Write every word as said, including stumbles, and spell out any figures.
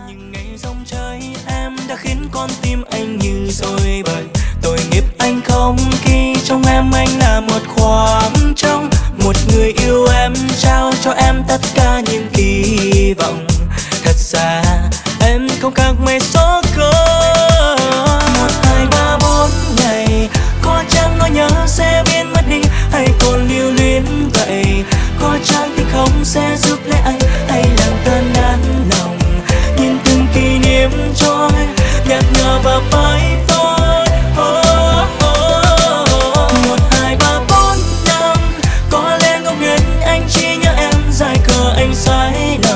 những ngày rong chơi em đã khiến con tim anh như rối bời. Tội nghiệp anh không khi trong em anh là một khoảng trống, một người yêu em trao cho em tất cả những kỳ vọng. Thật ra em không khác mấy số cơ. Một hai ba bốn ngày có chăng nỗi nhớ sẽ biến mất đi, hay còn lưu luyến vậy? Có chăng thì không sẽ giúp lấy anh, hay làm tan nát lòng? Nhìn từng kỷ niệm trôi nhạt nhòa và phai phôi. Oh, oh, oh. Một hai ba bốn năm có lẽ ngẫu nhiên anh chỉ nhớ em, dài khờ anh sai lầm.